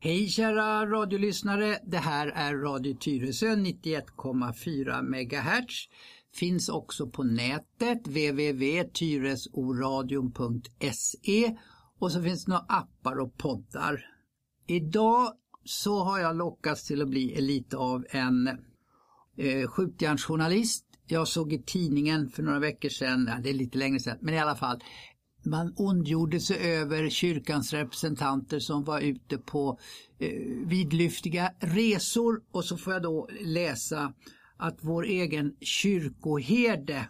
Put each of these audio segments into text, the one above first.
Hej kära radiolyssnare, det här är Radio Tyresö 91,4 MHz. Finns också på nätet www.tyresoradion.se och så finns det några appar och poddar. Idag så har jag lockats till att bli lite av en skjutjärnsjournalist. Jag såg i tidningen för några veckor sedan, det är lite längre sedan, men i alla fall. Man ondgjorde sig över kyrkans representanter som var ute på vidlyftiga resor, och så får jag då läsa att vår egen kyrkoherde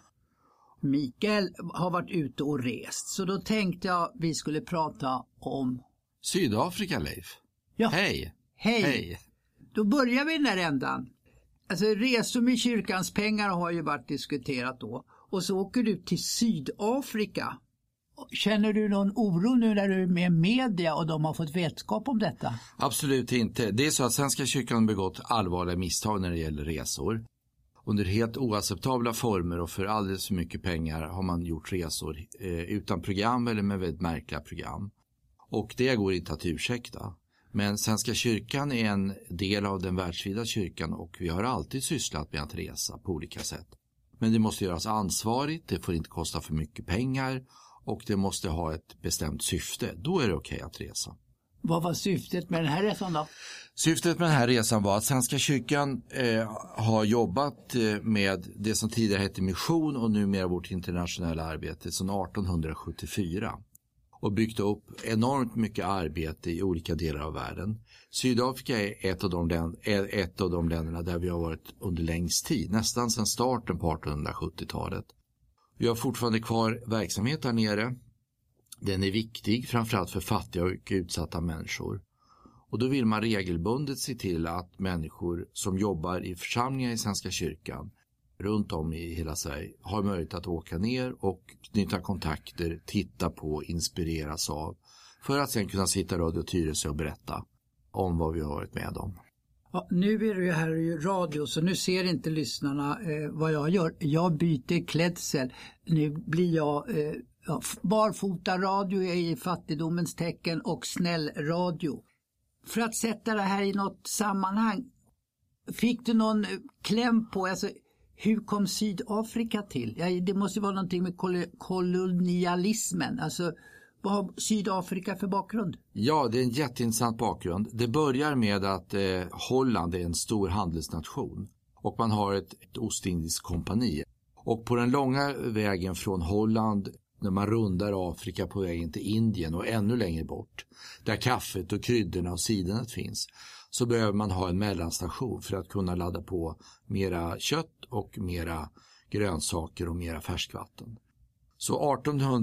Mikael har varit ute och rest. Så då tänkte jag vi skulle prata om Sydafrika, Leif. Ja. Hej. Då börjar vi i den här ändan. Alltså resor med kyrkans pengar har ju varit diskuterat då. Och så åker du till Sydafrika. Känner du någon oro nu när du är med media och de har fått vetskap om detta? Absolut inte. Det är så att Svenska kyrkan har begått allvarliga misstag när det gäller resor. Under helt oacceptabla former och för alldeles för mycket pengar har man gjort resor utan program eller med väldigt märkliga program. Och det går inte att ursäkta. Men Svenska kyrkan är en del av den världsvida kyrkan och vi har alltid sysslat med att resa på olika sätt. Men det måste göras ansvarigt, det får inte kosta för mycket pengar och det måste ha ett bestämt syfte. Då är det okej att resa. Vad var syftet med den här resan då? Syftet med den här resan var att Svenska kyrkan har jobbat med det som tidigare hette mission och numera vårt internationella arbete sedan 1874. Och byggt upp enormt mycket arbete i olika delar av världen. Sydafrika är ett av de länderna där vi har varit under längst tid, nästan sedan starten på 1870-talet. Vi har fortfarande kvar verksamhet där nere. Den är viktig framförallt för fattiga och utsatta människor. Och då vill man regelbundet se till att människor som jobbar i församlingar i Svenska kyrkan runt om i hela Sverige har möjlighet att åka ner och knyta kontakter, titta på, inspireras av. För att sen kunna sitta i Radio Tyresö och berätta om vad vi har varit med om. Ja, nu är det ju här i radio så nu ser inte lyssnarna vad jag gör. Jag byter klädsel. Nu blir jag barfota radio i fattigdomens tecken och snäll radio. För att sätta det här i något sammanhang. Fick du någon kläm på, alltså hur kom Sydafrika till? Ja, det måste vara någonting med kolonialismen. Alltså vad har Sydafrika för bakgrund? Ja, det är en jätteintressant bakgrund. Det börjar med att Holland är en stor handelsnation och man har ett ostindiskt kompani. Och på den långa vägen från Holland, när man rundar Afrika på vägen till Indien och ännu längre bort, där kaffet och kryddorna och sidenet finns, så behöver man ha en mellanstation för att kunna ladda på mera kött och mera grönsaker och mera färskvatten. Så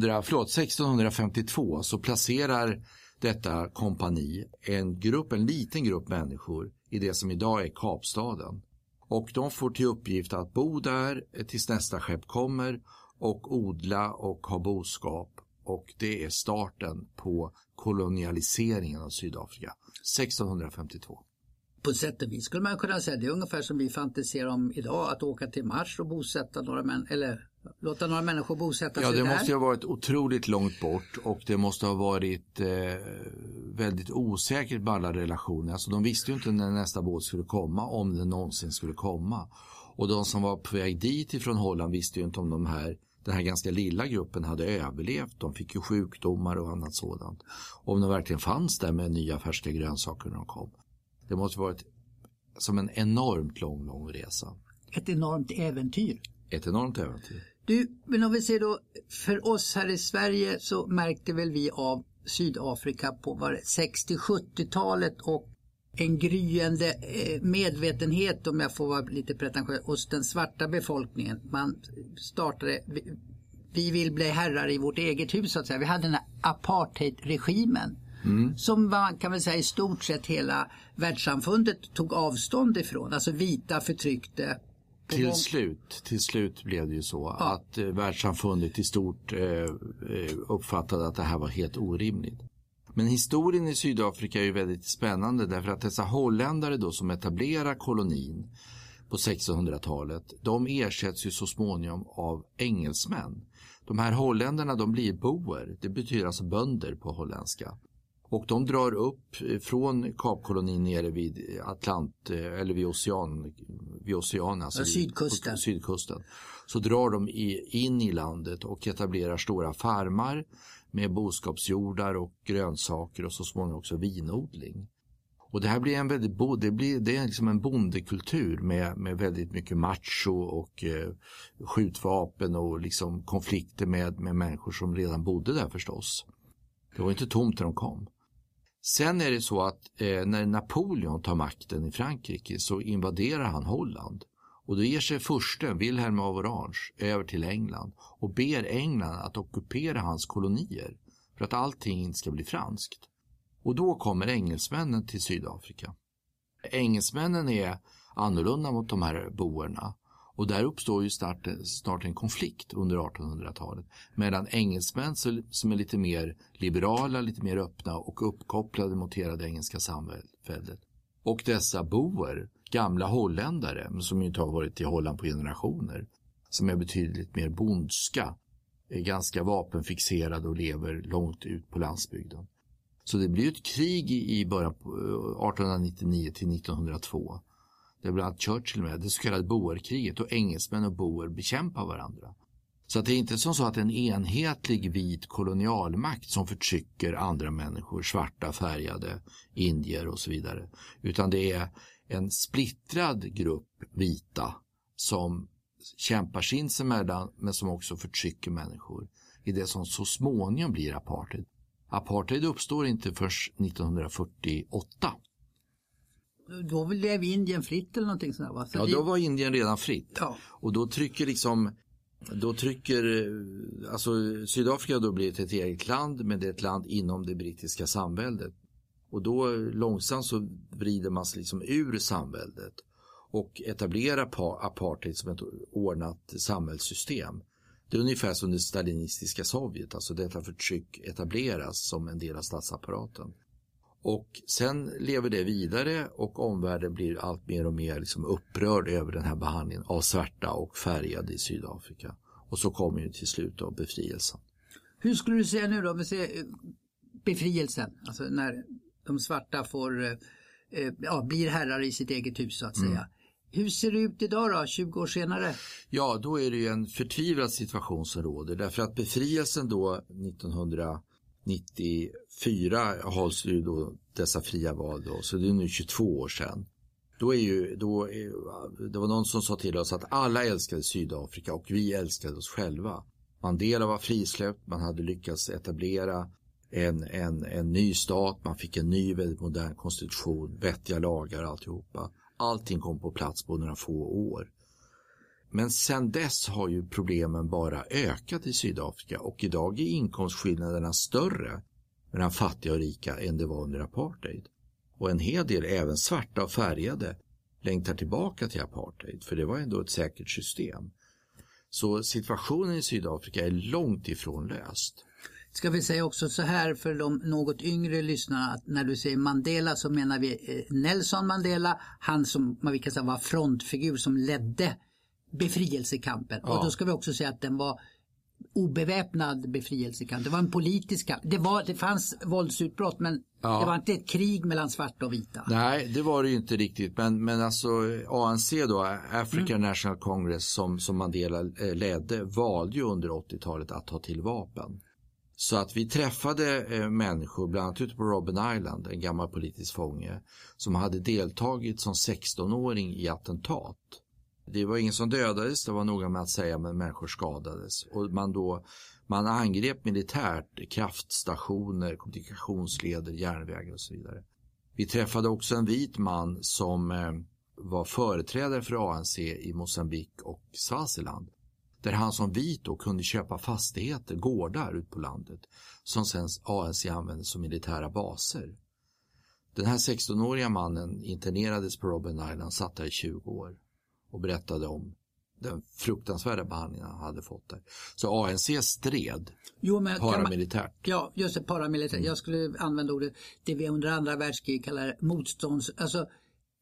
1652 så placerar detta kompani en liten grupp människor i det som idag är Kapstaden. Och de får till uppgift att bo där tills nästa skepp kommer och odla och ha boskap. Och det är starten på kolonialiseringen av Sydafrika 1652. På sätt och vis skulle man kunna säga det är ungefär som vi fantiserar om idag, att åka till Mars och bosätta några låta några människor bosätta sig där. Ja, det måste ju ha varit otroligt långt bort och det måste ha varit väldigt osäkert med alla relationer. Alltså de visste ju inte när nästa båt skulle komma, om den någonsin skulle komma. Och de som var på väg dit ifrån Holland visste ju inte om den här ganska lilla gruppen hade överlevt. De fick ju sjukdomar och annat sådant. Om de verkligen fanns där med nya färska grönsaker när de kom. Det måste ha varit som en enormt lång resa. Ett enormt äventyr. Ett enormt äventyr. Du, men om vi ser då, för oss här i Sverige så märkte väl vi av Sydafrika på 60-70-talet och en gryende medvetenhet, om jag får vara lite pretentiös, hos den svarta befolkningen. Man startade, vi vill bli herrar i vårt eget hus så att säga. Vi hade den här apartheidregimen. Som man kan väl säga i stort sett hela världssamfundet tog avstånd ifrån. Alltså vita förtryckte. Till slut blev det ju så att världssamfundet i stort uppfattade att det här var helt orimligt. Men historien i Sydafrika är ju väldigt spännande därför att dessa holländare då som etablerar kolonin på 1600-talet, de ersätts ju så småningom av engelsmän. De här holländarna, de blir boer, det betyder alltså bönder på holländska. Och de drar upp från Kapkolonin nere vid eller vid oceanen, alltså sydkusten. Så drar de in i landet och etablerar stora farmar med boskapsjordar och grönsaker och så småningom också vinodling. Och det här blir det är liksom en bondekultur med väldigt mycket macho och skjutvapen och liksom konflikter med människor som redan bodde där förstås. Det var inte tomt när de kom. Sen är det så att när Napoleon tar makten i Frankrike så invaderar han Holland. Och då ger sig fursten Wilhelm av Orange över till England och ber England att ockupera hans kolonier för att allting inte ska bli franskt. Och då kommer engelsmännen till Sydafrika. Engelsmännen är annorlunda mot de här boerna. Och där uppstår ju snart en konflikt under 1800-talet mellan engelsmän som är lite mer liberala, lite mer öppna och uppkopplade mot hela det engelska samhället. Och dessa boer, gamla holländare som ju inte har varit i Holland på generationer, som är betydligt mer bondska, är ganska vapenfixerade och lever långt ut på landsbygden. Så det blir ett krig i början på 1899 till 1902. Det är bland annat Churchill med, det så kallade boerkriget, och engelsmän och boer bekämpar varandra. Så att det är inte så att en enhetlig vit kolonialmakt som förtrycker andra människor, svarta, färgade, indier och så vidare. Utan det är en splittrad grupp vita som kämpar sinsemellan men som också förtrycker människor i det som så småningom blir apartheid. Apartheid uppstår inte först 1948. Då blev Indien fritt eller någonting sådär, va? Ja, då var Indien redan fritt. Ja. Och då trycker Sydafrika då blir ett eget land, men det är ett land inom det brittiska samväldet. Och då långsamt så vrider man sig liksom ur samväldet och etablerar apartheid som ett ordnat samhällssystem. Det är ungefär som det stalinistiska Sovjet, alltså detta förtryck etableras som en del av statsapparaten. Och sen lever det vidare och omvärlden blir allt mer och mer liksom upprörd över den här behandlingen av svarta och färgade i Sydafrika. Och så kommer ju till slut då befrielsen. Hur skulle du säga nu då, vi ser befrielsen, alltså när de svarta blir herrar i sitt eget hus så att säga. Hur ser det ut idag då, 20 år senare? Ja, då är det ju en förtvivlad situation som råder. Därför att befrielsen då 1994 hålls ju då dessa fria val då, så det är nu 22 år sedan. Det var någon som sa till oss att alla älskade Sydafrika och vi älskade oss själva. Mandela var frisläppt, man hade lyckats etablera en ny stat, man fick en ny väldigt modern konstitution, vettiga lagar, alltihopa. Allting kom på plats på några få år. Men sen dess har ju problemen bara ökat i Sydafrika och idag är inkomstskillnaderna större mellan fattiga och rika än det var under apartheid. Och en hel del, även svarta och färgade, längtar tillbaka till apartheid, för det var ändå ett säkert system. Så situationen i Sydafrika är långt ifrån löst. Ska vi säga också så här för de något yngre lyssnarna, att när du säger Mandela så menar vi Nelson Mandela, han som man kan säga var frontfigur som ledde befrielsekampen. Ja. Och då ska vi också säga att den var obeväpnad befrielsekamp. Det var en politisk kamp. Det fanns våldsutbrott, men det var inte ett krig mellan svarta och vita. Nej, det var det ju inte riktigt. Men alltså ANC då, African National Congress som Mandela ledde, valde ju under 80-talet att ta till vapen. Så att vi träffade människor, bland annat ute på Robben Island, en gammal politisk fånge, som hade deltagit som 16-åring i attentat. Det var ingen som dödades, det var noga med att säga, men människor skadades. Och man angrep militärt kraftstationer, kommunikationsleder, järnvägar och så vidare. Vi träffade också en vit man som var företrädare för ANC i Mosambik och Swaziland. Där han som vit då kunde köpa fastigheter, gårdar ut på landet, som sen ANC använde som militära baser. Den här 16-åriga mannen internerades på Robben Island, satt där i 20 år och berättade om den fruktansvärda behandlingen han hade fått där. Så ANC stred paramilitärt. Ja, just det, paramilitärt. Jag skulle använda ordet, det vi under andra världskriget kallar motstånds... Alltså,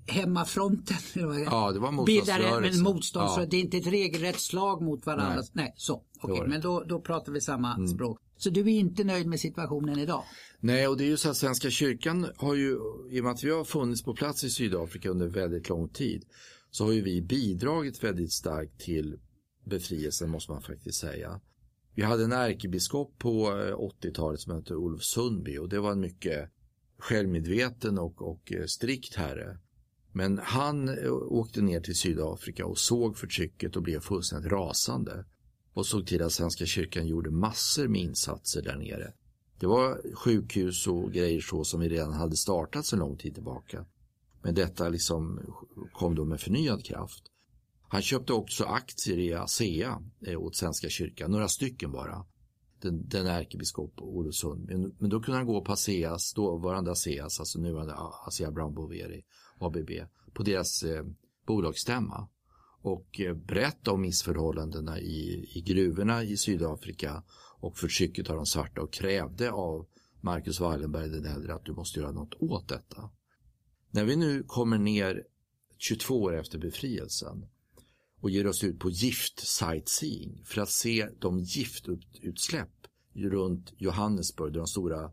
hemmafronten. Ja, det var motståndsrörelsen. Ja. Det är inte ett regelrätt slag mot varandra. Nej, så. Okej, men då pratar vi samma språk. Så du är inte nöjd med situationen idag? Nej, och det är ju så att Svenska kyrkan har ju, i och med att vi har funnits på plats i Sydafrika under väldigt lång tid, så har ju vi bidragit väldigt starkt till befrielsen, måste man faktiskt säga. Vi hade en ärkebiskop på 80-talet som hette Olof Sundby, och det var en mycket självmedveten och strikt herre. Men han åkte ner till Sydafrika och såg förtrycket och blev fullständigt rasande. Och såg till att Svenska kyrkan gjorde massor med insatser där nere. Det var sjukhus och grejer så som vi redan hade startat så lång tid tillbaka. Men detta liksom kom då med förnyad kraft. Han köpte också aktier i ASEA åt Svenska kyrkan, några stycken bara. Den ärkebiskop Olof Sundby. Men då kunde han gå på ASEAs, dåvarande ASEAs, alltså nuvarande ASEA Brown Boveri, ABB, på deras bolagsstämma. Och berätta om missförhållandena i gruvorna i Sydafrika och förtrycket av de svarta, och krävde av Marcus Wallenberg den äldre att du måste göra något åt detta. När vi nu kommer ner 22 år efter befrielsen och ger oss ut på gift-sightseeing för att se de giftutsläpp runt Johannesburg där de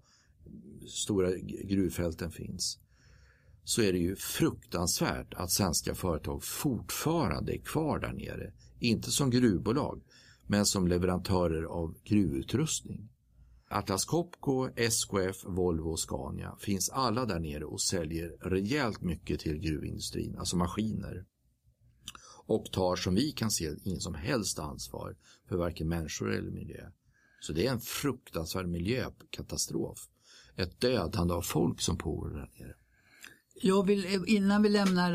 stora gruvfälten finns, så är det ju fruktansvärt att svenska företag fortfarande är kvar där nere. Inte som gruvbolag, men som leverantörer av gruvutrustning. Atlas Copco, SKF, Volvo och Scania finns alla där nere och säljer rejält mycket till gruvindustrin, alltså maskiner. Och tar, som vi kan se, ingen som helst ansvar för varken människor eller miljö. Så det är en fruktansvärd miljökatastrof. Ett dödande av folk som pågår där nere. Jag vill, innan vi lämnar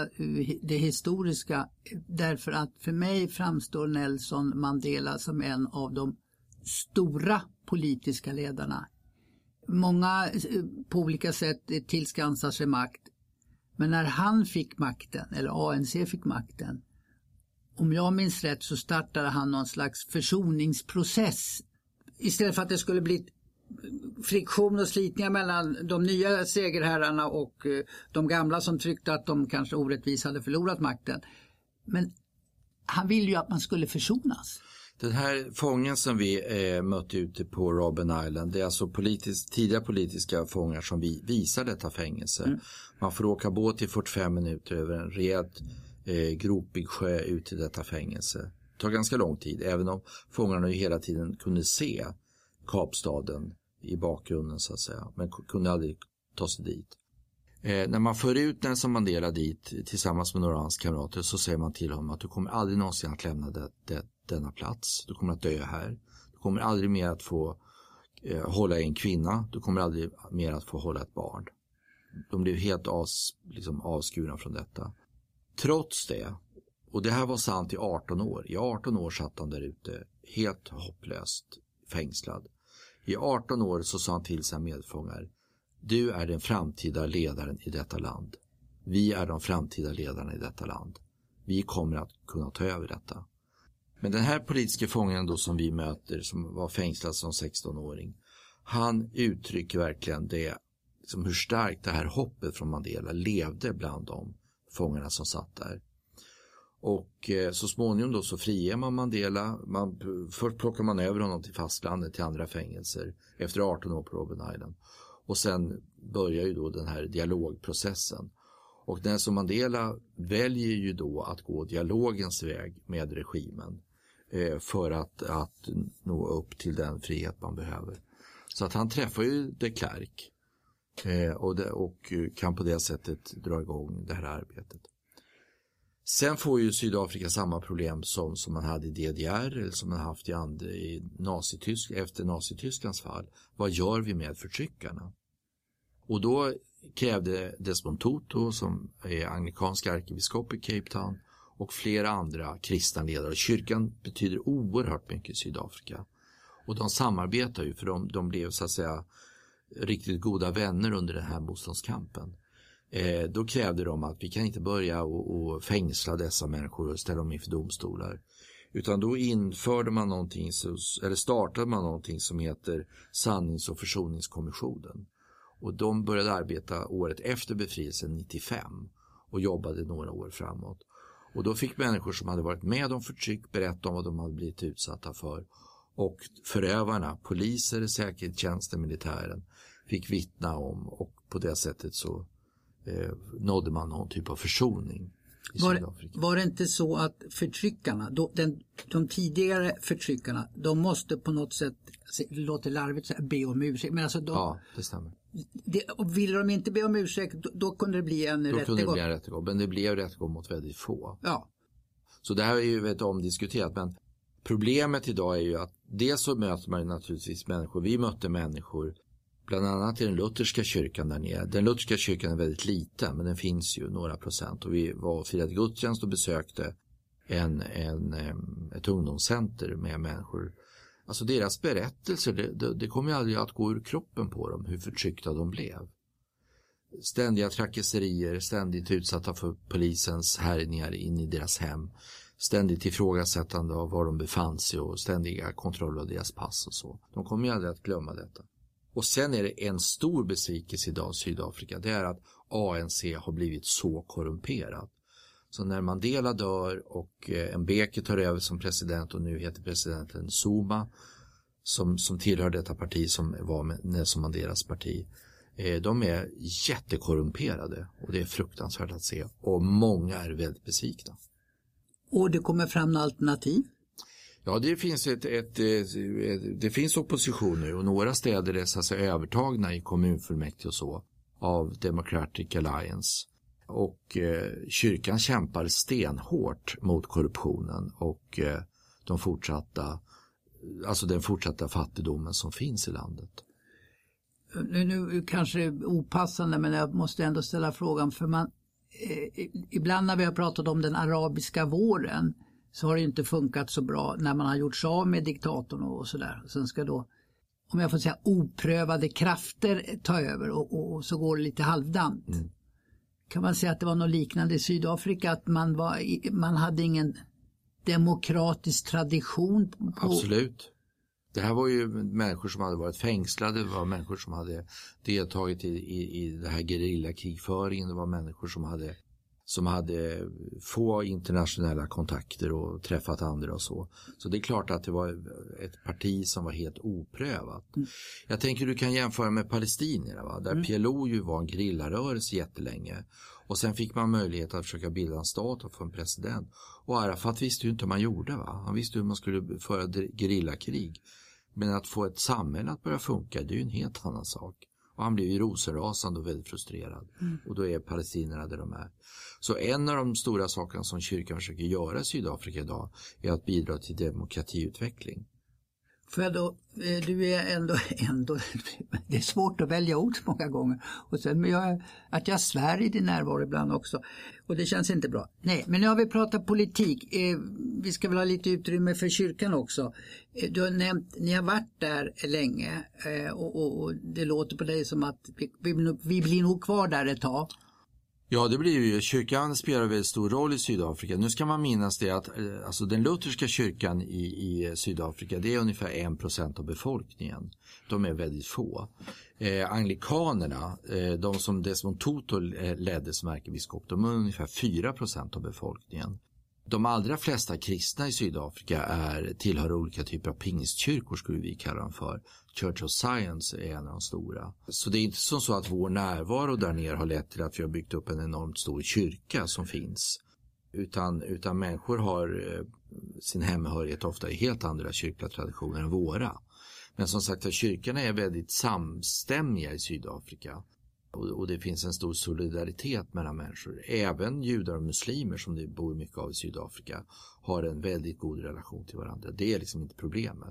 det historiska, därför att för mig framstår Nelson Mandela som en av de stora politiska ledarna. Många på olika sätt tillskansar sig makt, men när han fick makten, eller ANC fick makten, om jag minns rätt, så startade han någon slags försoningsprocess. Istället för att det skulle bli friktion och slitningar mellan de nya segerherrarna och de gamla som tyckte att de kanske orättvis hade förlorat makten. Men han ville ju att man skulle försonas. Den här fången som vi mötte ute på Robben Island, det är alltså tidiga politiska fångar som vi visar detta fängelse. Man får åka båt i 45 minuter över en rejält gropig sjö ut till detta fängelse. Det tar ganska lång tid, även om fångarna ju hela tiden kunde se Kapstaden i bakgrunden så att säga, men kunde aldrig ta sig dit. När man för ut Nelson Mandela dit tillsammans med några av hans kamrater, så säger man till honom att du kommer aldrig någonsin att lämna denna plats. Du kommer att dö här. Du kommer aldrig mer att få hålla en kvinna. Du kommer aldrig mer att få hålla ett barn. De blev helt avskurna från detta. Trots det, och det här var sant i 18 år. I 18 år satt han där ute helt hopplöst fängslad. I 18 år så sa han till sina medfångar: du är den framtida ledaren i detta land. Vi är de framtida ledarna i detta land. Vi kommer att kunna ta över detta. Men den här politiska fången då som vi möter, som var fängslad som 16-åring, han uttrycker verkligen det, liksom hur starkt det här hoppet från Mandela levde bland de fångarna som satt där. Och så småningom då så friger man Mandela. Först plockar man över honom till fastlandet, till andra fängelser efter 18 år på Robben Island. Och sen börjar ju då den här dialogprocessen. Och Nelson Mandela väljer ju då att gå dialogens väg med regimen för att nå upp till den frihet man behöver. Så att han träffar ju de Klerk och kan på det sättet dra igång det här arbetet. Sen får ju Sydafrika samma problem som man hade i DDR eller som man haft i efter Nazitysklands fall. Vad gör vi med förtryckarna? Och då krävde Desmond Tutu, som är anglikansk ärkebiskop i Cape Town, och flera andra kristna ledare. Kyrkan betyder oerhört mycket i Sydafrika. Och de samarbetar ju, för de blev så att säga riktigt goda vänner under den här motståndskampen. Då krävde de att vi kan inte börja och fängsla dessa människor och ställa dem inför domstolar. Utan då startade man någonting som heter Sannings- och försoningskommissionen. Och de började arbeta året efter befrielsen 95. och jobbade några år framåt. Och då fick människor som hade varit med om förtryck berätta om vad de hade blivit utsatta för. Och förövarna, poliser, säkerhetstjänsten, militären, fick vittna om, och på det sättet så nådde man någon typ av försoning i Sydafrika. Var det inte så att förtryckarna, de tidigare förtryckarna, de måste på något sätt, det låter larvigt, be om ursäkt, men alltså ja, det stämmer. Och ville de inte be om ursäkt, då kunde det bli en rättegång. Då kunde det bli en rättegång, men det blev rättegång mot väldigt få. Ja. Så det här är ju väldigt omdiskuterat, men problemet idag är ju att dels så möter man naturligtvis människor. Vi mötte människor bland annat i den lutherska kyrkan där nere. Den lutherska kyrkan är väldigt liten, men den finns ju några procent. Och vi var och firade gudstjänst och besökte ett ungdomscenter med människor. Alltså deras berättelser, det kommer ju aldrig att gå ur kroppen på dem hur förtryckta de blev. Ständiga trakasserier, ständigt utsatta för polisens härjningar in i deras hem. Ständigt ifrågasättande av var de befann sig och ständiga kontroll av deras pass och så. De kommer ju aldrig att glömma detta. Och sen är det en stor besvikelse idag i Sydafrika. Det är att ANC har blivit så korrumperat. Så när Mandela dör och Mbeki tar över som president, och nu heter presidenten Zuma som tillhör detta parti som var Nelson Mandelas parti. De är jättekorrumperade och det är fruktansvärt att se. Och många är väldigt besvikna. Och det kommer fram alternativ? Ja, det finns det finns opposition nu, och några städer är så att säga övertagna i kommunfullmäktige och så av Democratic Alliance. Och kyrkan kämpar stenhårt mot korruptionen och den fortsatta fattigdomen som finns i landet. Nu kanske det är opassande, men jag måste ändå ställa frågan, för ibland när vi har pratat om den arabiska våren så har det inte funkat så bra när man har gjort sig av med diktatorn och sådär. Sen ska då, om jag får säga, oprövade krafter ta över och så går det lite halvdant. Mm. Kan man säga att det var något liknande i Sydafrika, att man hade ingen demokratisk tradition? Absolut. Det här var ju människor som hade varit fängslade, det var människor som hade deltagit i det här gerillakrigföringen, det var människor som hade få internationella kontakter och träffat andra och så. Så det är klart att det var ett parti som var helt oprövat. Mm. Jag tänker du kan jämföra med palestinierna, va? Där PLO ju var en gerillarörelse jättelänge. Och sen fick man möjlighet att försöka bilda en stat och få en president. Och Arafat visste ju inte hur man gjorde, va? Han visste hur man skulle föra gerillakrig. Men att få ett samhälle att börja funka, det är ju en helt annan sak. Och han blev ju rosenrasande och väldigt frustrerad. Mm. Och då är palestinierna där de är. Så en av de stora sakerna som kyrkan försöker göra i Sydafrika idag är att bidra till demokratiutveckling. För då, du är ändå det är svårt att välja ord många gånger. Och sen att jag svär i din närvaro ibland också. Och det känns inte bra. Nej, men nu har vi pratat politik. Vi ska väl ha lite utrymme för kyrkan också. Du har nämnt, ni har varit där länge. Och det låter på dig som att vi blir nog kvar där ett tag. Ja, det blir ju. Kyrkan spelar väldigt stor roll i Sydafrika. Nu ska man minnas det att alltså den lutherska kyrkan i Sydafrika, det är ungefär 1% av befolkningen. De är väldigt få. Anglikanerna, de som Desmond Tutu ledde som ärkebiskop, de är ungefär 4% av befolkningen. De allra flesta kristna i Sydafrika tillhör olika typer av pingstkyrkor, skulle vi kalla dem för. Church of Science är en av de stora. Så det är inte så att vår närvaro där nere har lett till att vi har byggt upp en enormt stor kyrka som finns. Utan människor har sin hemhörighet ofta i helt andra kyrkliga traditioner än våra. Men som sagt, kyrkorna är väldigt samstämmiga i Sydafrika. Och det finns en stor solidaritet mellan människor. Även judar och muslimer, som det bor mycket av i Sydafrika, har en väldigt god relation till varandra. Det är liksom inte problemet.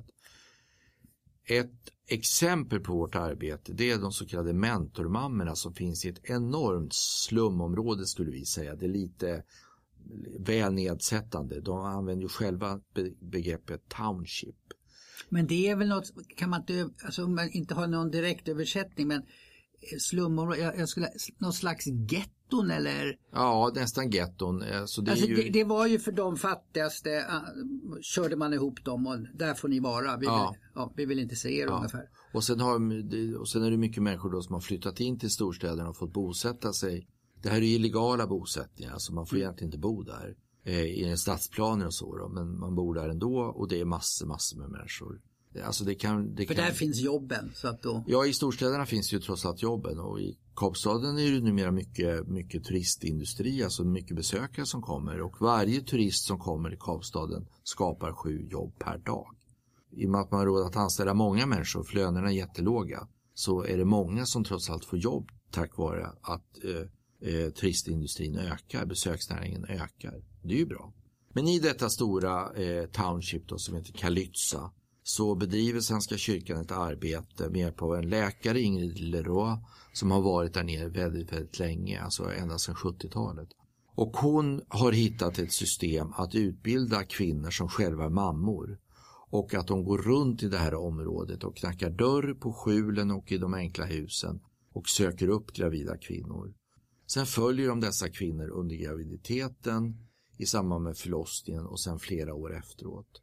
Ett exempel på vårt arbete, det är de så kallade mentormammorna som finns i ett enormt slumområde, skulle vi säga. Det är lite väl nedsättande. De använder ju själva begreppet township. Men det är väl något, kan man inte, alltså om man inte har någon direkt översättning, men slumområde, någon slags getton eller? Ja, nästan getton. Så det var ju för de fattigaste, körde man ihop dem och där får ni vara. Vi vill inte se er ungefär. Och sen är det mycket människor då som har flyttat in till storstäderna och fått bosätta sig Det här är illegala bosättningar, så man får egentligen inte bo där i stadsplaner och så då, men man bor där ändå och det är massor med människor. Alltså För där finns jobben. Så att då... Ja, i storstäderna finns ju trots allt jobben och i Kapstaden är det numera mycket turistindustri, alltså mycket besökare som kommer och varje turist som kommer i Kapstaden skapar 7 jobb per dag. I och med att man har råd att anställa många människor, för lönerna är jättelåga, så är det många som trots allt får jobb tack vare att turistindustrin ökar, besöksnäringen ökar. Det är ju bra. Men i detta stora township då, som heter Kalytsa, så bedriver Svenska kyrkan ett arbete med hjälp av en läkare, Ingrid Leroy, som har varit där nere väldigt länge, alltså ända sedan 70-talet. Och hon har hittat ett system att utbilda kvinnor som själva är mammor och att de går runt i det här området och knackar dörr på skjulen och i de enkla husen och söker upp gravida kvinnor. Sen följer de dessa kvinnor under graviditeten, i samband med förlossningen och sen flera år efteråt.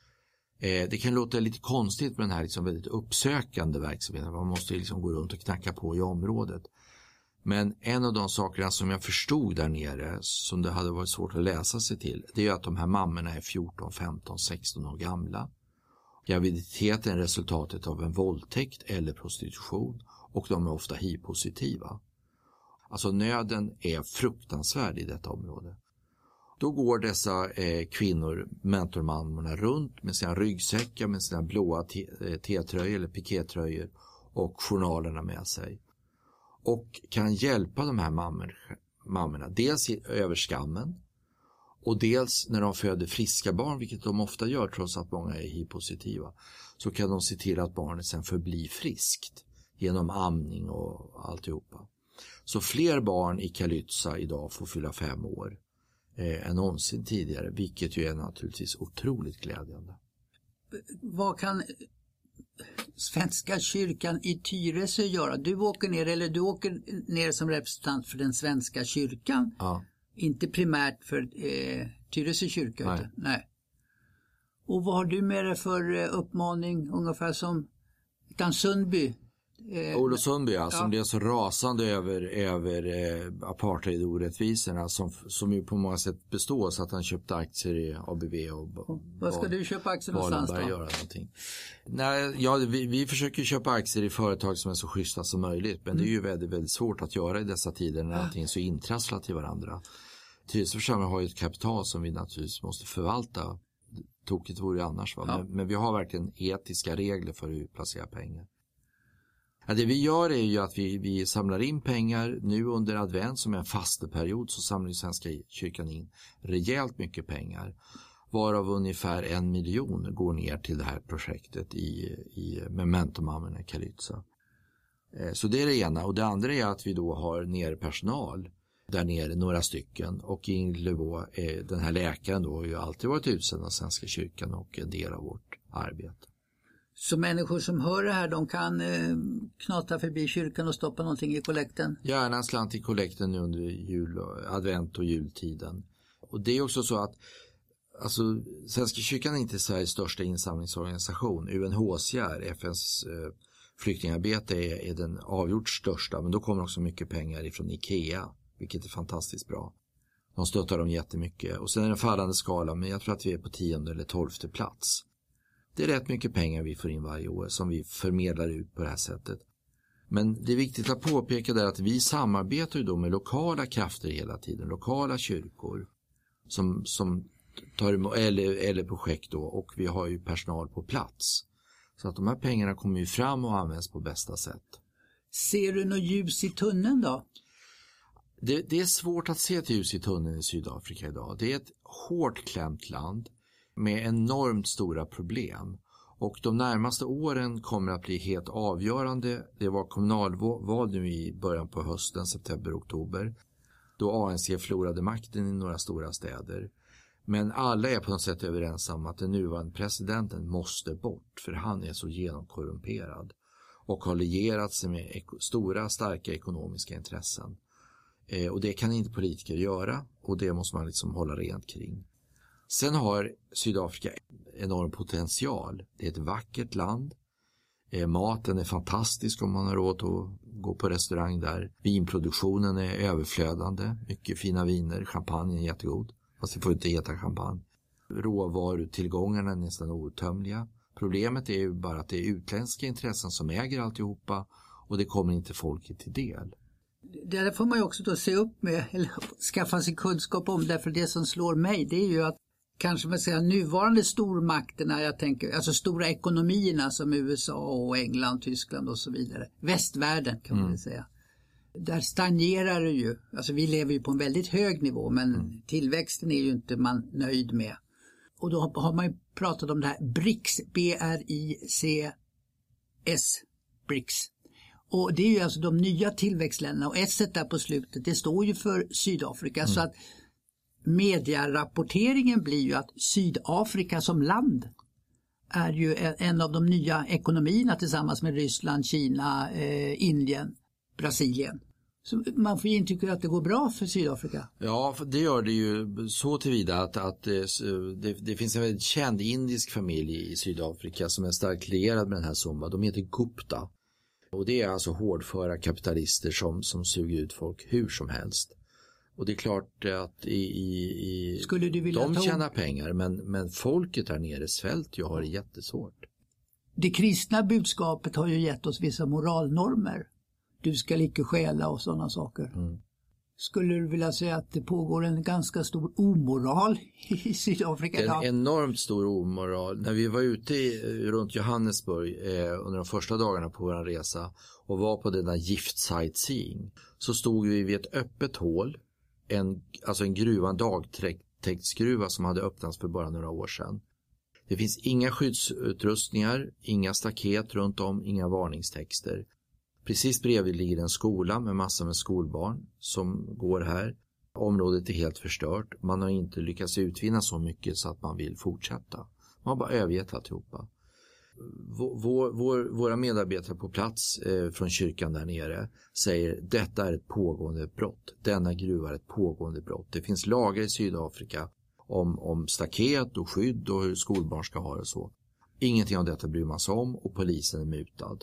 Det kan låta lite konstigt med den här liksom väldigt uppsökande verksamheten. Man måste liksom gå runt och knacka på i området. Men en av de sakerna som jag förstod där nere, som det hade varit svårt att läsa sig till, det är att de här mammorna är 14, 15, 16 år gamla. Graviditeten är resultatet av en våldtäkt eller prostitution och de är ofta HIV-positiva. Alltså nöden är fruktansvärd i detta område. Då går dessa kvinnor, mentormammorna, runt med sina ryggsäckar, med sina blåa T-tröjor eller pikétröjor och journalerna med sig. Och kan hjälpa de här mammorna dels över skammen och dels när de föder friska barn, vilket de ofta gör trots att många är HIV-positiva, så kan de se till att barnet sen förblir friskt genom amning och alltihopa. Så fler barn i Kalytsa idag får fylla 5 år än någonsin tidigare, vilket ju är naturligtvis otroligt glädjande. Vad kan Svenska kyrkan i Tyresö göra? Du åker ner som representant för den Svenska kyrkan, ja. Inte primärt för Tyresö kyrka. Nej. Och vad har du med dig för uppmaning, ungefär som Sundby? Olof Sundby, ja, som blev så rasande över apartheidorättvisorna som ju på många sätt består, så att han köpte aktier i ABV och vad ska du köpa aktier någonstans då? Göra någonting. Nej, ja, vi försöker köpa aktier i företag som är så schyssta som möjligt, men det är ju väldigt svårt att göra i dessa tider när allting är så intrasslat till varandra. Tyresö församling har ju ett kapital som vi naturligtvis måste förvalta. Tokigt vore det annars, va? Ja. Men vi har verkligen etiska regler för hur vi placerar pengar. Ja, det vi gör är ju att vi samlar in pengar. Nu under advent, som är en fasteperiod, så samlar ju Svenska kyrkan in rejält mycket pengar. Varav ungefär 1 miljon går ner till det här projektet med mentormammorna i Kalytsa. Så det är det ena. Och det andra är att vi då har nere personal där nere, några stycken. Och Ingrid Leroy, den här läkaren då, har ju alltid varit utsänd av Svenska kyrkan och en del av vårt arbete. Så människor som hör det här, de kan knata förbi kyrkan och stoppa någonting i kollekten? Gärna en slant i kollekten nu under advent och jultiden. Och det är också så att alltså, Svenska kyrkan är inte Sveriges största insamlingsorganisation. UNHCR, FNs flyktingarbete, är den avgjort största. Men då kommer också mycket pengar ifrån IKEA, vilket är fantastiskt bra. De stöttar dem jättemycket. Och sen är det en fallande skala, men jag tror att vi är på 10:e eller 12:e plats. Det är rätt mycket pengar vi får in varje år som vi förmedlar ut på det här sättet. Men det är viktigt att påpeka där att vi samarbetar ju då med lokala krafter hela tiden. Lokala kyrkor som tar emot, eller projekt då, och vi har ju personal på plats. Så att de här pengarna kommer ju fram och används på bästa sätt. Ser du något ljus i tunneln då? Det är svårt att se ett ljus i tunneln i Sydafrika idag. Det är ett hårt klämt land med enormt stora problem. Och de närmaste åren kommer att bli helt avgörande. Det var kommunalval nu i början på hösten, september, oktober. Då ANC förlorade makten i några stora städer. Men alla är på något sätt överens om att den nuvarande presidenten måste bort. För han är så genomkorrumperad. Och har lierat sig med stora, starka ekonomiska intressen. Och det kan inte politiker göra. Och det måste man liksom hålla rent kring. Sen har Sydafrika enorm potential. Det är ett vackert land. Maten är fantastisk om man har råd att gå på restaurang där. Vinproduktionen är överflödande. Mycket fina viner. Champagne är jättegod. Fast det får inte heta champagne. Råvarutillgångarna är nästan outtömliga. Problemet är ju bara att det är utländska intressen som äger alltihopa och det kommer inte folket till del. Det får man ju också då se upp med eller skaffa sig kunskap om, därför det som slår mig det är ju att kanske man säger nuvarande stormakterna, jag tänker alltså stora ekonomierna som USA och England, Tyskland och så vidare, västvärlden kan man väl säga. Där stagnerar det ju, alltså vi lever ju på en väldigt hög nivå men tillväxten är ju inte man nöjd med. Och då har man ju pratat om det här BRICS, B-R-I-C-S, BRICS. Och det är ju alltså de nya tillväxtländerna och S där på slutet, det står ju för Sydafrika. Så att medierapporteringen blir ju att Sydafrika som land är ju en av de nya ekonomierna tillsammans med Ryssland, Kina, Indien, Brasilien. Så man får ju intrycket att det går bra för Sydafrika. Ja, det gör det ju så tillvida att det finns en väldigt känd indisk familj i Sydafrika som är starkt lierad med den här Zuma. De heter Gupta. Och det är alltså hårdföra kapitalister som suger ut folk hur som helst. Och det är klart att de tjänar pengar men folket där nere svälter och har det jättesvårt. Det kristna budskapet har ju gett oss vissa moralnormer. Du ska icke stjäla och sådana saker. Skulle du vilja säga att det pågår en ganska stor omoral i Sydafrika idag? En enormt stor omoral. När vi var ute runt Johannesburg under de första dagarna på vår resa och var på denna giftsightseeing så stod vi vid ett öppet hål, en gruva, en dagtäktsgruva som hade öppnats för bara några år sedan. Det finns inga skyddsutrustningar, inga staket runt om, inga varningstexter. Precis bredvid ligger en skola med massor med skolbarn som går här. Området är helt förstört. Man har inte lyckats utvinna så mycket så att man vill fortsätta. Man har bara övergett alltihopa. Våra medarbetare på plats från kyrkan där nere säger detta är ett pågående brott. Denna gruva är ett pågående brott. Det finns lagar i Sydafrika om staket och skydd och hur skolbarn ska ha det så. Ingenting av detta bryr man sig om och polisen är mutad.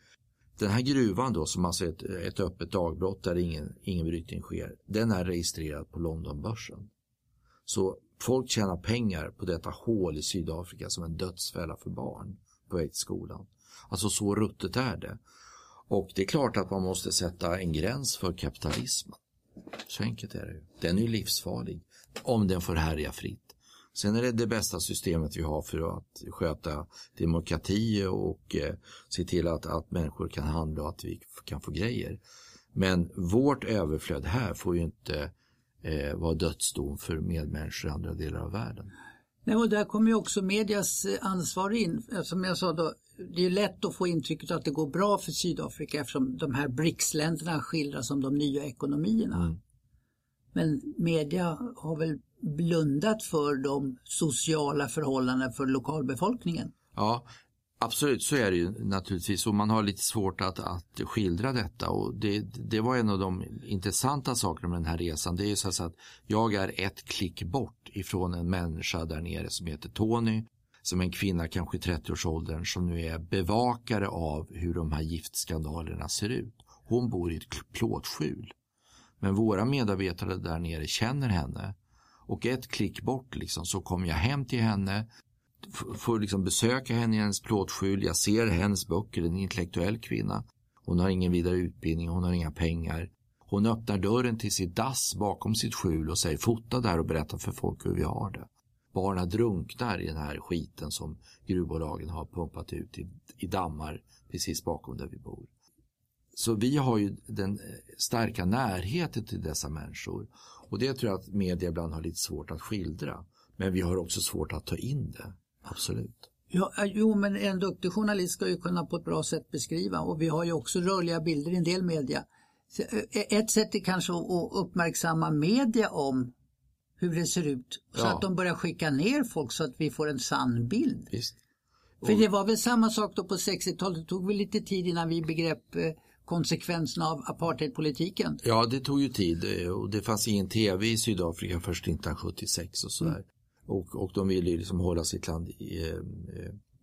Den här gruvan då som alltså är ett öppet dagbrott där ingen brytning sker, den är registrerad på Londonbörsen. Så folk tjänar pengar på detta hål i Sydafrika som en dödsfälla för barn på väg till skolan. Alltså så ruttet är det. Och det är klart att man måste sätta en gräns för kapitalismen. Så enkelt är det ju. Den är ju livsfarlig om den får härja fritt. Sen är det bästa systemet vi har för att sköta demokrati och se till att människor kan handla och att vi kan få grejer. Men vårt överflöd här får ju inte vara dödsdom för medmänniskor i andra delar av världen. Nej, och där kommer ju också medias ansvar in. Som jag sa då, det är lätt att få intrycket att det går bra för Sydafrika eftersom de här BRICS-länderna skildras som de nya ekonomierna. Men media har väl blundat för de sociala förhållandena för lokalbefolkningen. Ja, absolut så är det ju naturligtvis och man har lite svårt att skildra detta och det var en av de intressanta sakerna med den här resan. Det är ju så att jag är ett klick bort ifrån en människa där nere som heter Tony, som är en kvinna kanske i 30-årsåldern som nu är bevakare av hur de här giftskandalerna ser ut. Hon bor i ett plåtskjul. Men våra medarbetare där nere känner henne. Och ett klick bort liksom, så kommer jag hem till henne. Får liksom besöka henne i hennes plåtskjul. Jag ser hennes böcker, en intellektuell kvinna. Hon har ingen vidare utbildning, hon har inga pengar. Hon öppnar dörren till sitt dass bakom sitt skjul och säger fota där och berätta för folk hur vi har det. Barnen drunknar i den här skiten som gruvbolagen har pumpat ut i dammar precis bakom där vi bor. Så vi har ju den starka närheten till dessa människor. Och det tror jag att media ibland har lite svårt att skildra. Men vi har också svårt att ta in det. Absolut. Ja, jo, men en duktig journalist ska ju kunna på ett bra sätt beskriva. Och vi har ju också rörliga bilder i en del media. Så ett sätt är kanske att uppmärksamma media om hur det ser ut. Så att de börjar skicka ner folk så att vi får en sann bild. Visst. För det var väl samma sak då på 60-talet. Det tog väl lite tid innan vi begrep konsekvenserna av apartheidpolitiken. Ja, det tog ju tid och det fanns ingen tv i Sydafrika först 1976 och sådär. Och de ville ju liksom hålla sitt land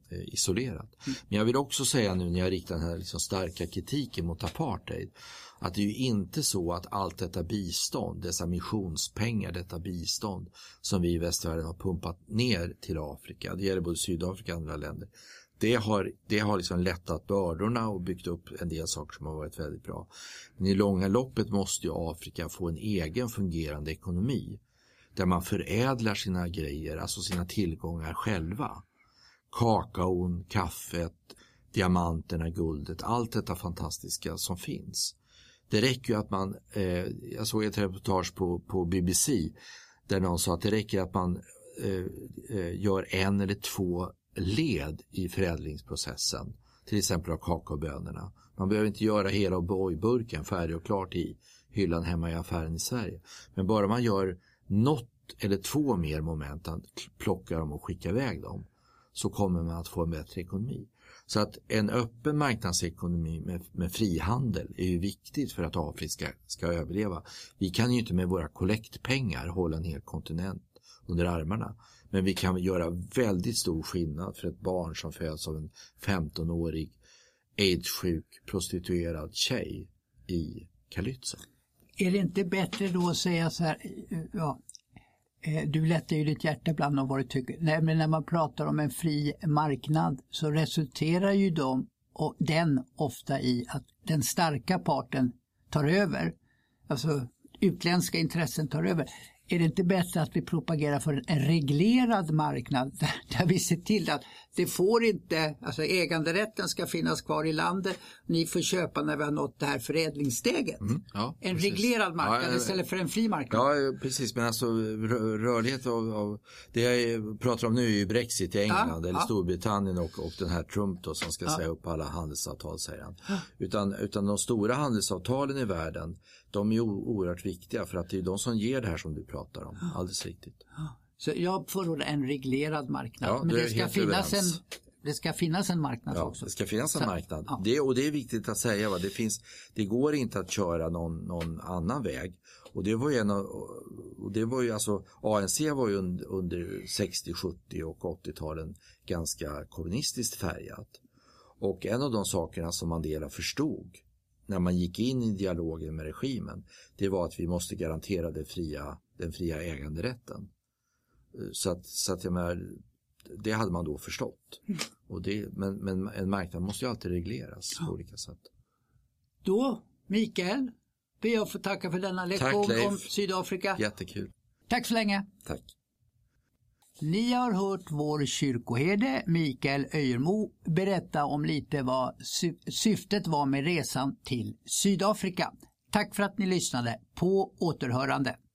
isolerat. Men jag vill också säga nu när jag riktar den här liksom starka kritiken mot apartheid, att det är ju inte så att allt detta bistånd, dessa missionspengar, detta bistånd som vi i västvärlden har pumpat ner till Afrika, det gäller både Sydafrika och andra länder, det har liksom lättat bördorna och byggt upp en del saker som har varit väldigt bra. Men i långa loppet måste ju Afrika få en egen fungerande ekonomi där man förädlar sina grejer, alltså sina tillgångar själva. Kakaon, kaffet, diamanterna, guldet, allt detta fantastiska som finns. Det räcker ju att man, jag såg ett reportage på BBC där någon sa att det räcker att man gör 1 eller 2 led i förädlingsprocessen, till exempel av kakaobönorna. Man behöver inte göra hela O'boy-burken färdig och klart i hyllan hemma i affären i Sverige. Men bara man gör något eller 2 mer moment, plockar dem och skickar iväg dem, så kommer man att få en bättre ekonomi. Så att en öppen marknadsekonomi med frihandel är ju viktigt för att Afrika ska överleva. Vi kan ju inte med våra kollektpengar hålla en hel kontinent under armarna. Men vi kan göra väldigt stor skillnad för ett barn som föds av en 15-årig AIDS-sjuk prostituerad tjej i Kalytsa. Är det inte bättre då att säga så här, du lättar ju ditt hjärta ibland om vad du tycker. Nej, men när man pratar om en fri marknad så resulterar ju den ofta i att den starka parten tar över. Alltså utländska intressen tar över. Är det inte bättre att vi propagerar för en reglerad marknad där vi ser till att det får inte, alltså äganderätten ska finnas kvar i landet, ni får köpa när vi har nått det här förädlingssteget. En reglerad marknad istället för en fri marknad. Ja, precis, men alltså rörlighet av det jag pratar om nu är ju Brexit i England eller Storbritannien och den här Trump då, som ska säga upp alla handelsavtal, säger han. Utan de stora handelsavtalen i världen, de är oerhört viktiga för att det är de som ger det här som du pratar om. Alldeles riktigt. Så jag får en reglerad marknad. Men det ska finnas en marknad också. Det ska finnas en marknad. Och det är viktigt att säga. Det går inte att köra någon annan väg. Och det var ju alltså, ANC var ju under 60, 70 och 80-talen ganska kommunistiskt färgat. Och en av de sakerna som Mandela förstod när man gick in i dialogen med regimen, det var att vi måste garantera den fria äganderätten. Så att jag menar, det hade man då förstått. Och men en marknad måste ju alltid regleras på olika sätt. Då, Mikael, ber jag få tacka för denna lektion om Sydafrika. Jättekul. Tack så länge. Tack. Ni har hört vår kyrkoherde Mikael Öjermo berätta om lite vad syftet var med resan till Sydafrika. Tack för att ni lyssnade. På återhörande.